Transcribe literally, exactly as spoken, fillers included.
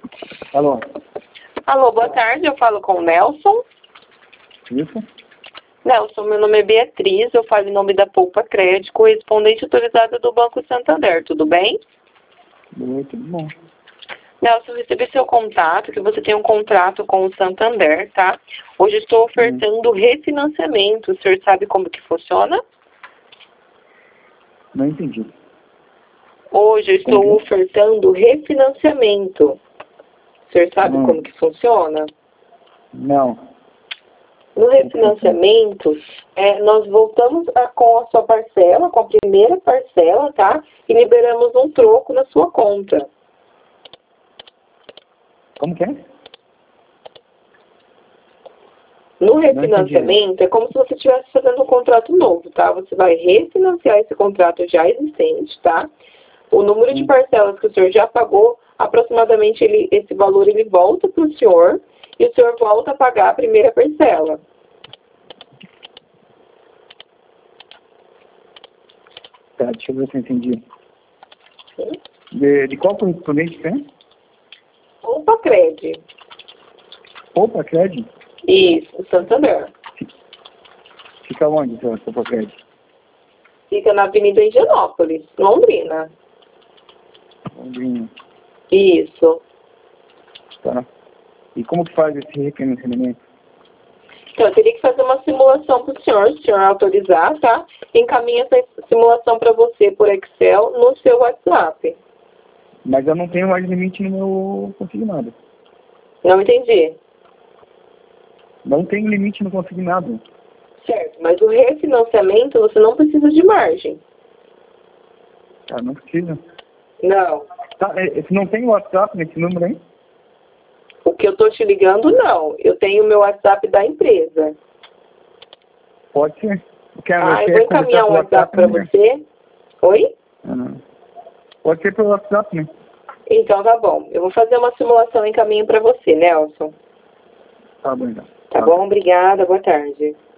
Alô? Alô, boa tarde, eu falo com o Nelson. Isso? Nelson, meu nome é Beatriz, eu falo em nome da Poupa Crédito, correspondente autorizada do Banco Santander, tudo bem? Oi, tudo bom. Nelson, eu recebi seu contato, que você tem um contrato com o Santander, tá? Hoje eu estou ofertando refinanciamento, o senhor sabe como que funciona? Não entendi. Hoje eu estou Como que é? ofertando refinanciamento. O senhor sabe Hum. como que funciona? Não. No refinanciamento, é, nós voltamos a, com a sua parcela, com a primeira parcela, tá? E liberamos um troco na sua conta. Como que é? No refinanciamento, é como se você estivesse fazendo um contrato novo, tá? Você vai refinanciar esse contrato já existente, tá? O número de Hum. parcelas que o senhor já pagou, aproximadamente ele, esse valor ele volta para o senhor e o senhor volta a pagar a primeira parcela. Tá, deixa eu ver se eu entendi. Sim. De, de qual correspondente que é? Poupa Crédito. Poupa Crédito? Isso, Santander. Fica onde, seu Poupa Crédito? Fica na Avenida Higienópolis, Londrina. Londrina. Isso. Tá. E como que faz esse refinanciamento? Então, eu teria que fazer uma simulação para o senhor, se o senhor autorizar, tá? Encaminha essa simulação para você por Excel no seu WhatsApp. Mas eu não tenho mais limite no meu consignado. Não entendi. Não tenho limite no consignado. Certo, mas o refinanciamento você não precisa de margem. Tá, não precisa. Não. Tá, é, não tem WhatsApp nesse número aí? O que eu tô te ligando, não. Eu tenho o meu WhatsApp da empresa. Pode ser. Eu quero, Ah, eu quero vou encaminhar um conversar pelo WhatsApp para né? você. Oi? Ah, pode ser pelo WhatsApp, né? Então tá bom. Eu vou fazer uma simulação e encaminho para você, Nelson. Tá bom, então. Tá bom? Obrigada. Boa tarde.